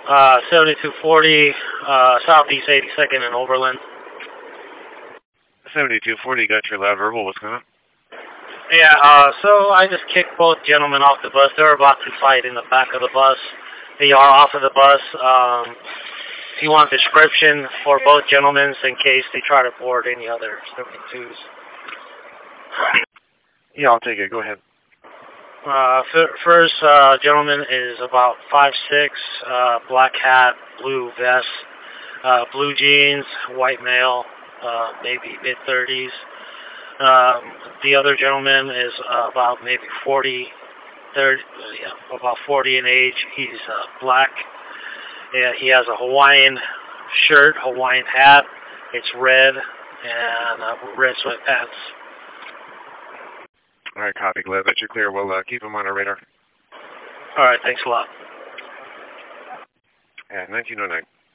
7240, Southeast 82nd and Overland. 7240, got your loud verbal. What's going on? Yeah, so I just kicked both gentlemen off the bus. They were about to fight in the back of the bus. They are off of the bus. If you want a description for both gentlemen in case they try to board any other 72s. Yeah, I'll take it. Go ahead. First gentleman is about 5'6", black hat, blue vest, blue jeans, white male, maybe mid-30s. The other gentleman is about maybe 40, 30, about 40 in age. He's black. Yeah, he has a Hawaiian shirt, Hawaiian hat. It's red and red sweatpants. All right, copy. Glad that you're clear. We'll keep him on our radar. All right, thanks a lot. Yeah, 1909.